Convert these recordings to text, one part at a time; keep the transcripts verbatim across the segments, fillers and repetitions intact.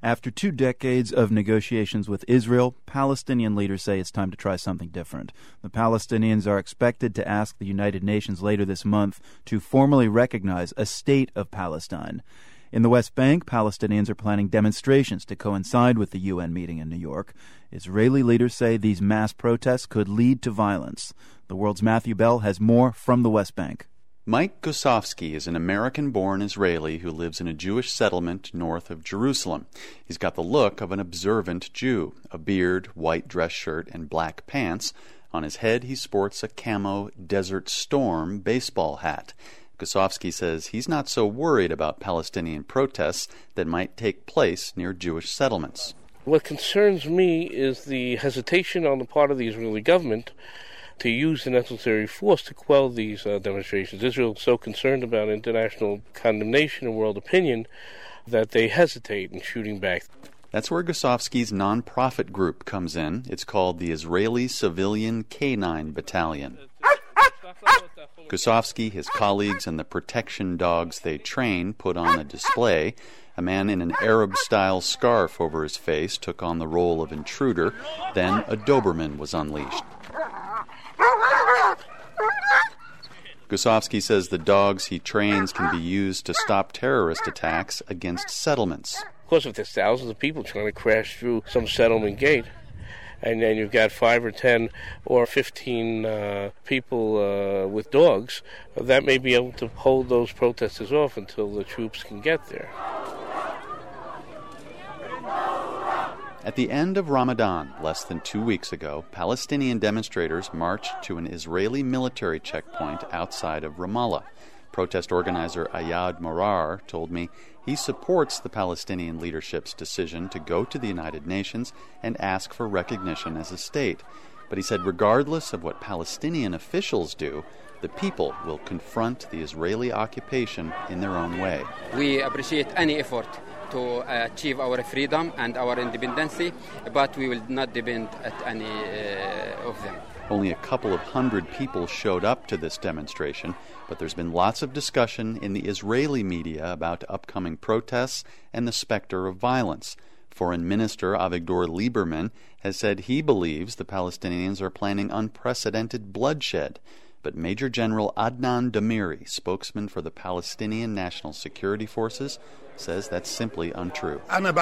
After two decades of negotiations with Israel, Palestinian leaders say it's time to try something different. The Palestinians are expected to ask the United Nations later this month to formally recognize a state of Palestine. In the West Bank, Palestinians are planning demonstrations to coincide with the U N meeting in New York. Israeli leaders say these mass protests could lead to violence. The World's Matthew Bell has more from the West Bank. Mike Gosofsky is an American-born Israeli who lives in a Jewish settlement north of Jerusalem. He's got the look of an observant Jew, a beard, white dress shirt, and black pants. On his head, he sports a camo Desert Storm baseball hat. Gosofsky says he's not so worried about Palestinian protests that might take place near Jewish settlements. What concerns me is the hesitation on the part of the Israeli government to use the necessary force to quell these uh, demonstrations. Israel is so concerned about international condemnation and world opinion that they hesitate in shooting back. That's where Gosofsky's nonprofit group comes in. It's called the Israeli Civilian Canine Battalion. Gosofsky, his colleagues, and the protection dogs they train put on a display. A man in an Arab-style scarf over his face took on the role of intruder. Then a Doberman was unleashed. Gosofsky says the dogs he trains can be used to stop terrorist attacks against settlements. Of course, if there's thousands of people trying to crash through some settlement gate, and then you've got five or ten or fifteen uh, people uh, with dogs, that may be able to hold those protesters off until the troops can get there. At the end of Ramadan, less than two weeks ago, Palestinian demonstrators marched to an Israeli military checkpoint outside of Ramallah. Protest organizer Ayad Morar told me he supports the Palestinian leadership's decision to go to the United Nations and ask for recognition as a state. But he said regardless of what Palestinian officials do, the people will confront the Israeli occupation in their own way. We appreciate any effort to achieve our freedom and our independence, but we will not depend on any uh, of them. Only a couple of hundred people showed up to this demonstration, but there's been lots of discussion in the Israeli media about upcoming protests and the specter of violence. Foreign Minister Avigdor Lieberman has said he believes the Palestinians are planning unprecedented bloodshed. But Major General Adnan Damiri, spokesman for the Palestinian National Security Forces, says that's simply untrue.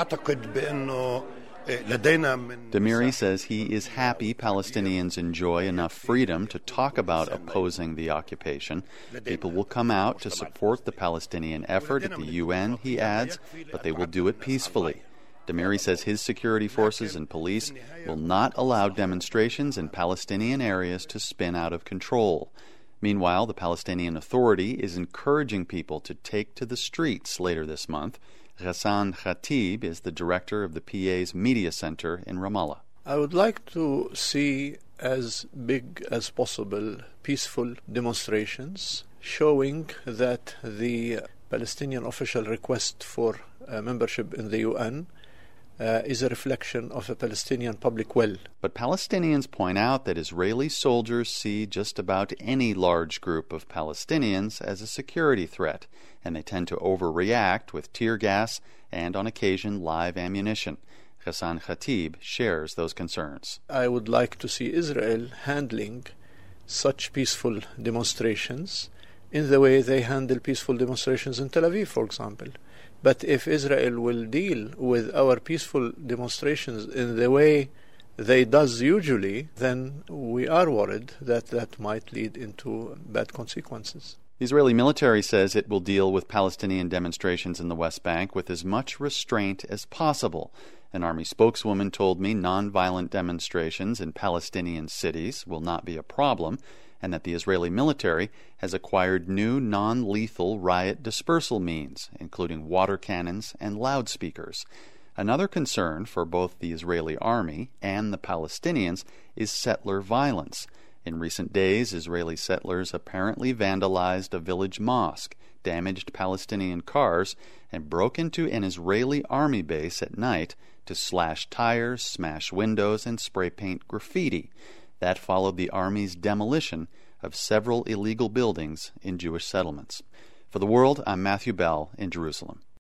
Damiri says he is happy Palestinians enjoy enough freedom to talk about opposing the occupation. People will come out to support the Palestinian effort at the U N, he adds, but they will do it peacefully. Damiri says his security forces and police will not allow demonstrations in Palestinian areas to spin out of control. Meanwhile, the Palestinian Authority is encouraging people to take to the streets later this month. Ghassan Khatib is the director of the P A's Media Center in Ramallah. I would like to see as big as possible peaceful demonstrations showing that the Palestinian official request for uh, membership in the U N Uh, is a reflection of a Palestinian public will. But Palestinians point out that Israeli soldiers see just about any large group of Palestinians as a security threat, and they tend to overreact with tear gas and, on occasion, live ammunition. Ghassan Khatib shares those concerns. I would like to see Israel handling such peaceful demonstrations in the way they handle peaceful demonstrations in Tel Aviv, for example. But if Israel will deal with our peaceful demonstrations in the way they does usually, then we are worried that that might lead into bad consequences. The Israeli military says it will deal with Palestinian demonstrations in the West Bank with as much restraint as possible. An army spokeswoman told me nonviolent demonstrations in Palestinian cities will not be a problem, and that the Israeli military has acquired new non-lethal riot dispersal means, including water cannons and loudspeakers. Another concern for both the Israeli army and the Palestinians is settler violence. In recent days, Israeli settlers apparently vandalized a village mosque, damaged Palestinian cars, and broke into an Israeli army base at night to slash tires, smash windows, and spray paint graffiti. That followed the Army's demolition of several illegal buildings in Jewish settlements. For The World, I'm Matthew Bell in Jerusalem.